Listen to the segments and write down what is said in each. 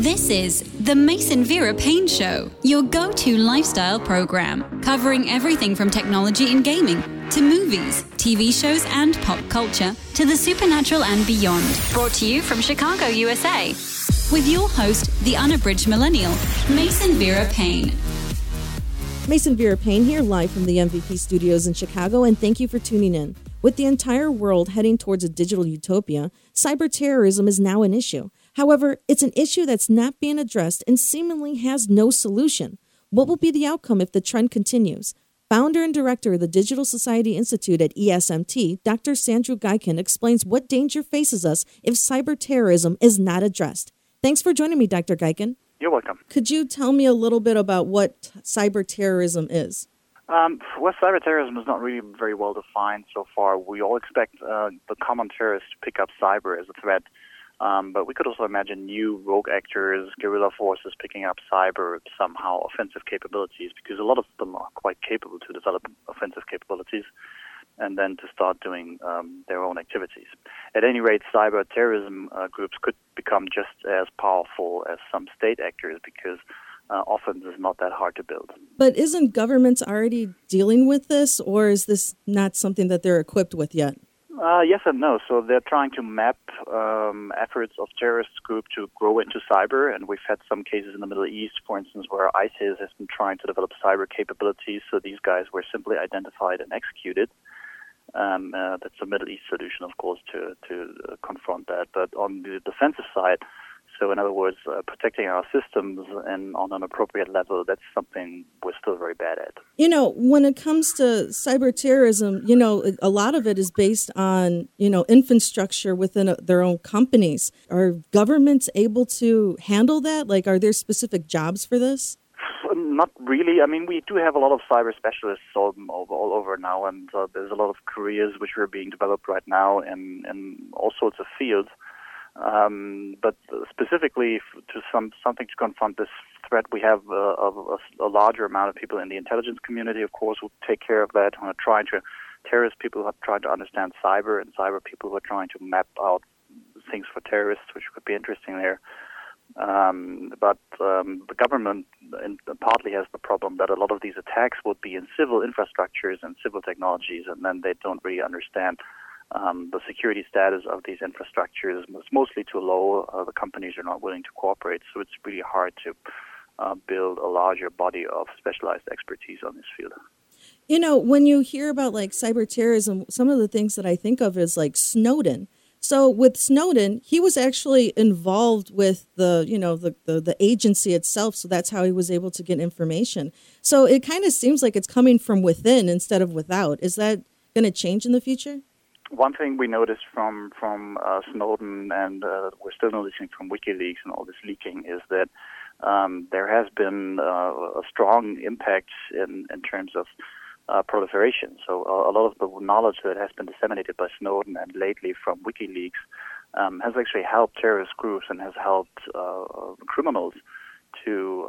This is the Mason Vera Payne Show, your go-to lifestyle program, covering everything from technology and gaming to movies, TV shows and pop culture to the supernatural and beyond. Brought to you from Chicago, USA, with your host, the unabridged millennial, Mason Vera Payne. Mason Vera Payne here, live from the MVP studios in Chicago, and thank you for tuning in. With the entire world heading towards a digital utopia, cyber terrorism is now an issue. However, it's an issue that's not being addressed and seemingly has no solution. What will be the outcome if the trend continues? Founder and director of the Digital Society Institute at ESMT, Dr. Sandru Gaikin, explains what danger faces us if cyber terrorism is not addressed. Thanks for joining me, Dr. Gaikin. You're welcome. Could you tell me a little bit about what cyber terrorism is? Well, cyber terrorism is not really very well defined so far. We all expect the common terrorists to pick up cyber as a threat. But we could also imagine new rogue actors, guerrilla forces picking up cyber, somehow offensive capabilities, because a lot of them are quite capable to develop offensive capabilities and then to start doing their own activities. At any rate, cyber terrorism groups could become just as powerful as some state actors because often it's not that hard to build. But isn't governments already dealing with this, or is this not something that they're equipped with yet? Yes and no. So they're trying to map efforts of terrorist groups to grow into cyber, and we've had some cases in the Middle East, for instance, where ISIS has been trying to develop cyber capabilities, so these guys were simply identified and executed. That's a Middle East solution, of course, to confront that. But on the defensive side, so in other words, protecting our systems and on an appropriate level, that's something we're still very bad at. You know, when it comes to cyber terrorism, you know, a lot of it is based on, you know, infrastructure within their own companies. Are governments able to handle that? Like, are there specific jobs for this? Not really. I mean, we do have a lot of cyber specialists all over now, and there's a lot of careers which are being developed right now in all sorts of fields. But specifically to something to confront this threat, we have a larger amount of people in the intelligence community, of course, who take care of that, who are trying to, terrorist people who are trying to understand cyber, and cyber people who are trying to map out things for terrorists, which could be interesting there. But the government partly has the problem that a lot of these attacks would be in civil infrastructures and civil technologies, and then they don't really understand the security status of these infrastructures. It's mostly too low. The companies are not willing to cooperate, so it's really hard to build a larger body of specialized expertise on this field. You know, when you hear about like cyber terrorism, some of the things that I think of is like Snowden. So with Snowden, he was actually involved with the agency itself. So that's how he was able to get information. So it kind of seems like it's coming from within instead of without. Is that going to change in the future? One thing we noticed from Snowden, and we're still noticing from WikiLeaks and all this leaking, is that there has been a strong impact in terms of proliferation. So a lot of the knowledge that has been disseminated by Snowden and lately from WikiLeaks has actually helped terrorist groups and has helped criminals to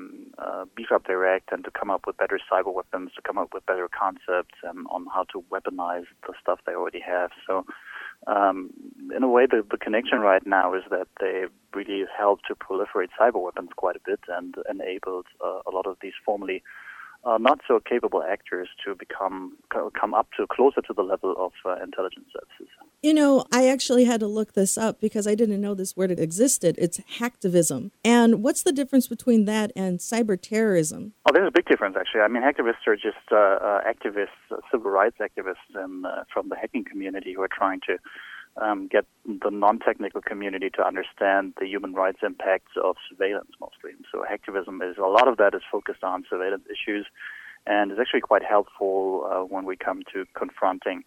beef up their act and to come up with better cyber weapons, to come up with better concepts on how to weaponize the stuff they already have. So in a way, the connection right now is that they really helped to proliferate cyber weapons quite a bit and enabled a lot of these formerly not so capable actors to come up to closer to the level of intelligence services. You know, I actually had to look this up because I didn't know this word existed. It's hacktivism. And what's the difference between that and cyber terrorism? Oh, there's a big difference, actually. I mean, hacktivists are just activists, civil rights activists from the hacking community who are trying to get the non-technical community to understand the human rights impacts of surveillance mostly. So hacktivism a lot of that is focused on surveillance issues and is actually quite helpful when we come to confronting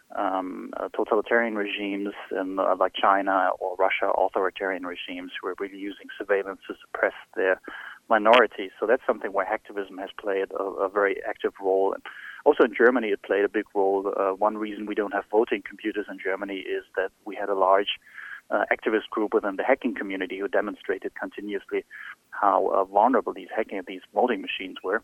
totalitarian regimes like China or Russia, authoritarian regimes who are really using surveillance to suppress their minorities. So that's something where hacktivism has played a very active role. And also in Germany, it played a big role. One reason we don't have voting computers in Germany is that we had a large activist group within the hacking community who demonstrated continuously how vulnerable these voting machines were.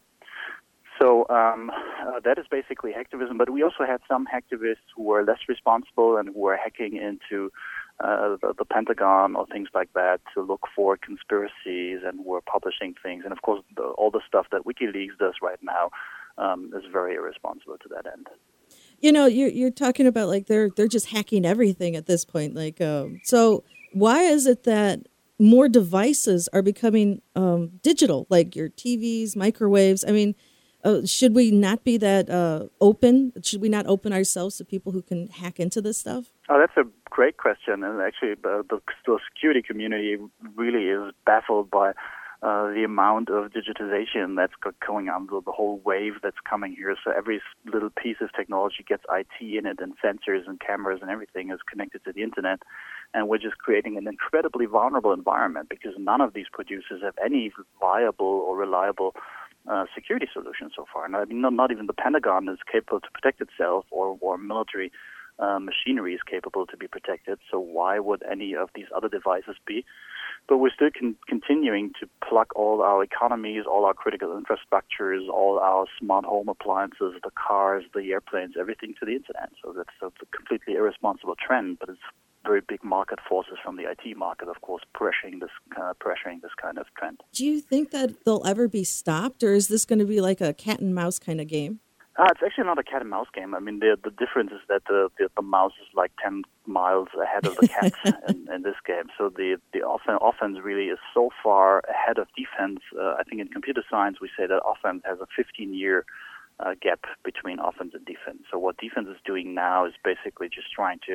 So that is basically hacktivism. But we also had some hacktivists who were less responsible and who were hacking into the Pentagon or things like that to look for conspiracies, and we're publishing things. And of course, all the stuff that WikiLeaks does right now is very irresponsible to that end. You know, you're talking about like they're just hacking everything at this point. Like, so why is it that more devices are becoming digital, like your TVs, microwaves? I mean, should we not be that open? Should we not open ourselves to people who can hack into this stuff? Oh, that's a great question. And actually, the security community really is baffled by the amount of digitization that's going on, the whole wave that's coming here. So every little piece of technology gets IT in it, and sensors and cameras and everything is connected to the internet. And we're just creating an incredibly vulnerable environment because none of these producers have any viable or reliable security solutions so far. And I mean, not even the Pentagon is capable to protect itself, or military machinery is capable to be protected. So why would any of these other devices be? But we're still continuing to plug all our economies, all our critical infrastructures, all our smart home appliances, the cars, the airplanes, everything to the internet. So that's a completely irresponsible trend, but it's very big market forces from the IT market, of course, pressuring this kind of trend. Do you think that they'll ever be stopped, or is this going to be like a cat and mouse kind of game? It's actually not a cat and mouse game. I mean, the difference is that the mouse is like 10 miles ahead of the cat in this game. So the offense really is so far ahead of defense. I think in computer science we say that offense has a 15-year gap between offense and defense. So what defense is doing now is basically just trying to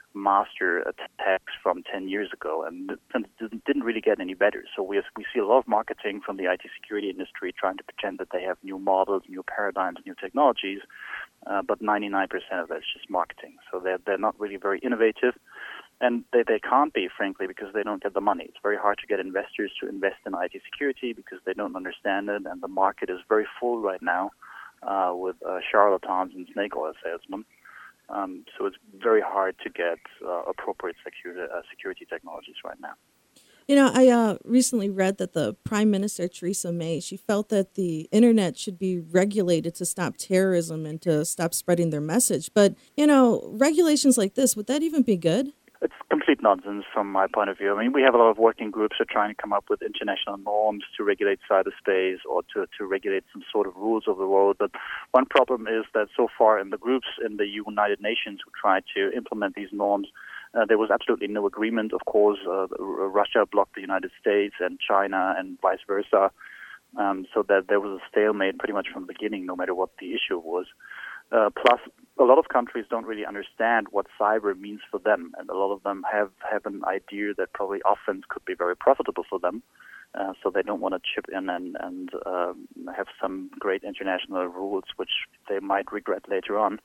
master attacks from 10 years ago, and it didn't really get any better. So we see a lot of marketing from the IT security industry trying to pretend that they have new models, new paradigms, new technologies, but 99% of that is just marketing. So they're not really very innovative, and they can't be, frankly, because they don't get the money. It's very hard to get investors to invest in IT security because they don't understand it, and the market is very full right now with charlatans and snake oil salesmen. So it's very hard to get appropriate security technologies right now. You know, I recently read that the Prime Minister, Theresa May, she felt that the internet should be regulated to stop terrorism and to stop spreading their message. But, you know, regulations like this, would that even be good? It's complete nonsense from my point of view. I mean, we have a lot of working groups that are trying to come up with international norms to regulate cyberspace or to regulate some sort of rules of the road. But one problem is that so far in the groups in the United Nations who tried to implement these norms, there was absolutely no agreement. Of course, Russia blocked the United States and China and vice versa, so that there was a stalemate pretty much from the beginning, no matter what the issue was. Plus, a lot of countries don't really understand what cyber means for them, and a lot of them have an idea that probably offense could be very profitable for them, so they don't want to chip in and have some great international rules which they might regret later on.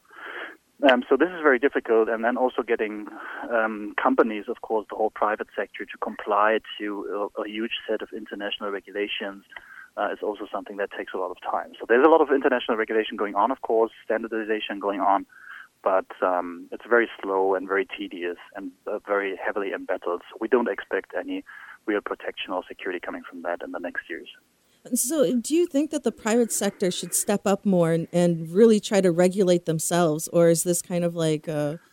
So this is very difficult, and then also getting companies, of course, the whole private sector, to comply to a huge set of international regulations is also something that takes a lot of time. So there's a lot of international regulation going on, of course, standardization going on, but it's very slow and very tedious and very heavily embattled. So we don't expect any real protection or security coming from that in the next years. So do you think that the private sector should step up more and really try to regulate themselves? Or is this kind of like,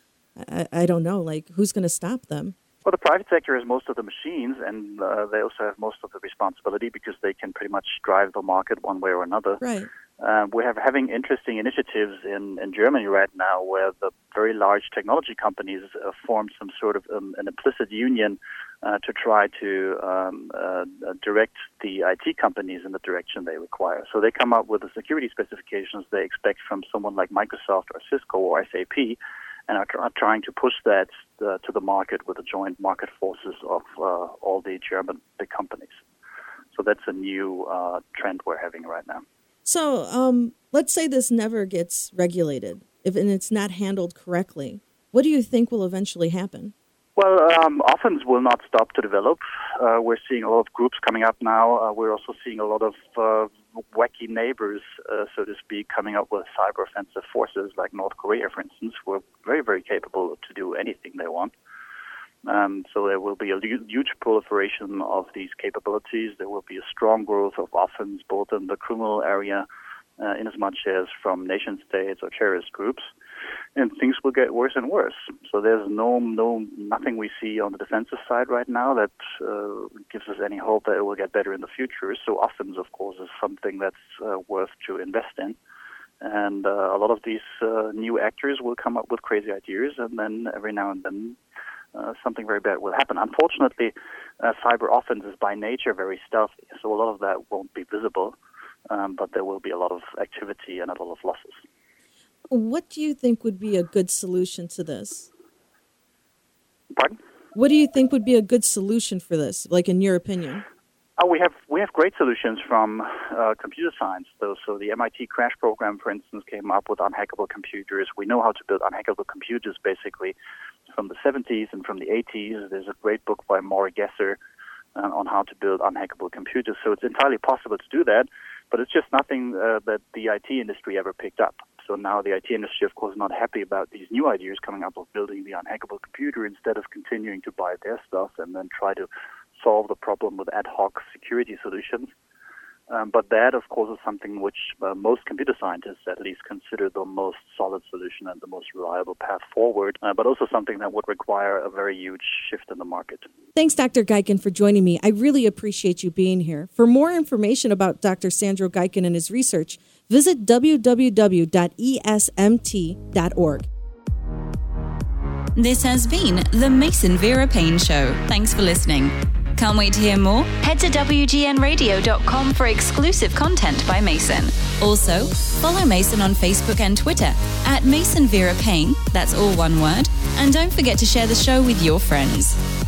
I don't know, like who's going to stop them? Well, the private sector has most of the machines, and they also have most of the responsibility because they can pretty much drive the market one way or another. Right. We're having interesting initiatives in Germany right now where the very large technology companies formed some sort of an implicit union to try to direct the IT companies in the direction they require. So they come up with the security specifications they expect from someone like Microsoft or Cisco or SAP, and are trying to push that to the market with the joint market forces of all the German big companies. So that's a new trend we're having right now. So let's say this never gets regulated, and it's not handled correctly. What do you think will eventually happen? Well, offense will not stop to develop. We're seeing a lot of groups coming up now. We're also seeing a lot of wacky neighbors, so to speak, coming up with cyber offensive forces like North Korea, for instance, who are very, very capable to do anything they want. So there will be a huge proliferation of these capabilities. There will be a strong growth of offense, both in the criminal area, in as much as from nation states or terrorist groups. and things will get worse and worse. So there's nothing we see on the defensive side right now that gives us any hope that it will get better in the future. So offense, of course, is something that's worth to invest in. And a lot of these new actors will come up with crazy ideas, and then every now and then something very bad will happen. Unfortunately, cyber offense is by nature very stealthy, so a lot of that won't be visible, but there will be a lot of activity and a lot of losses. What do you think would be a good solution to this? Pardon? What do you think would be a good solution for this, like in your opinion? Oh, we have great solutions from computer science, though. So the MIT Crash program, for instance, came up with unhackable computers. We know how to build unhackable computers, basically, from the 70s and from the 80s. There's a great book by Maury Gesser on how to build unhackable computers. So it's entirely possible to do that, but it's just nothing that the IT industry ever picked up. So now the IT industry, of course, is not happy about these new ideas coming up of building the unhackable computer instead of continuing to buy their stuff and then try to solve the problem with ad hoc security solutions. But that, of course, is something which most computer scientists at least consider the most solid solution and the most reliable path forward, but also something that would require a very huge shift in the market. Thanks, Dr. Geiken, for joining me. I really appreciate you being here. For more information about Dr. Sandro Geiken and his research, visit www.esmt.org. This has been the Mason Vera Payne Show. Thanks for listening. Can't wait to hear more? Head to WGNradio.com for exclusive content by Mason. Also, follow Mason on Facebook and Twitter at Mason Vera Payne, that's all one word, and don't forget to share the show with your friends.